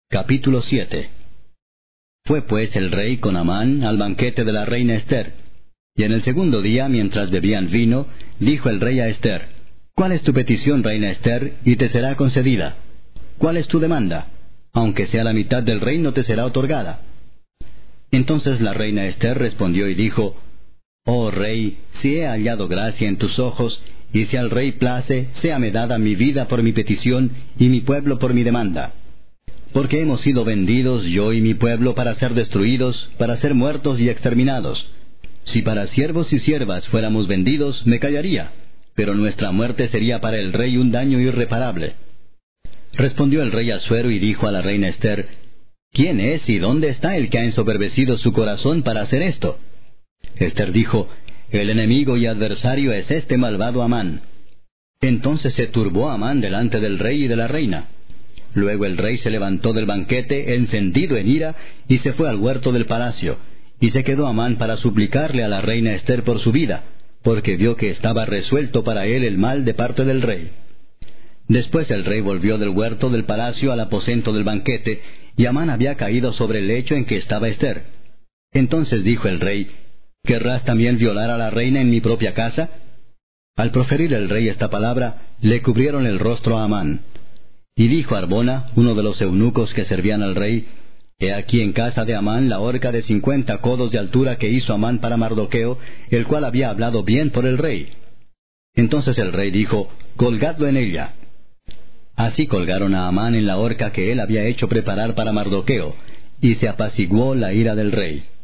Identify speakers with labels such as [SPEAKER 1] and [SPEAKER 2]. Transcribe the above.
[SPEAKER 1] Capítulo 7. Fue pues el rey con Amán al banquete de la reina Ester. Y en el segundo día, mientras bebían vino, dijo el rey a Ester: ¿Cuál es tu petición, reina Ester, y te será concedida? ¿Cuál es tu demanda? Aunque sea la mitad del reino, te será otorgada. Entonces la reina Ester respondió y dijo: Oh rey, si he hallado gracia en tus ojos, y si al rey place, séame dada mi vida por mi petición, y mi pueblo por mi demanda. Porque hemos sido vendidos, yo y mi pueblo, para ser destruidos, para ser muertos y exterminados. Si para siervos y siervas fuéramos vendidos, me callaría, pero nuestra muerte sería para el rey un daño irreparable. Respondió el rey Asuero y dijo a la reina Ester: ¿Quién es y dónde está el que ha ensoberbecido su corazón para hacer esto? Ester dijo: El enemigo y adversario es este malvado Amán. Entonces se turbó Amán delante del rey y de la reina. Luego el rey se levantó del banquete, encendido en ira, y se fue al huerto del palacio, y se quedó Amán para suplicarle a la reina Ester por su vida, porque vio que estaba resuelto para él el mal de parte del rey. Después el rey volvió del huerto del palacio al aposento del banquete, y Amán había caído sobre el lecho en que estaba Ester. Entonces dijo el rey: ¿Querrás también violar a la reina en mi propia casa? Al proferir el rey esta palabra, le cubrieron el rostro a Amán. Y dijo Arbona, uno de los eunucos que servían al rey: He aquí en casa de Amán la horca de 50 codos de altura que hizo Amán para Mardoqueo, el cual había hablado bien por el rey. Entonces el rey dijo: Colgadlo en ella. Así colgaron a Amán en la horca que él había hecho preparar para Mardoqueo, y se apaciguó la ira del rey.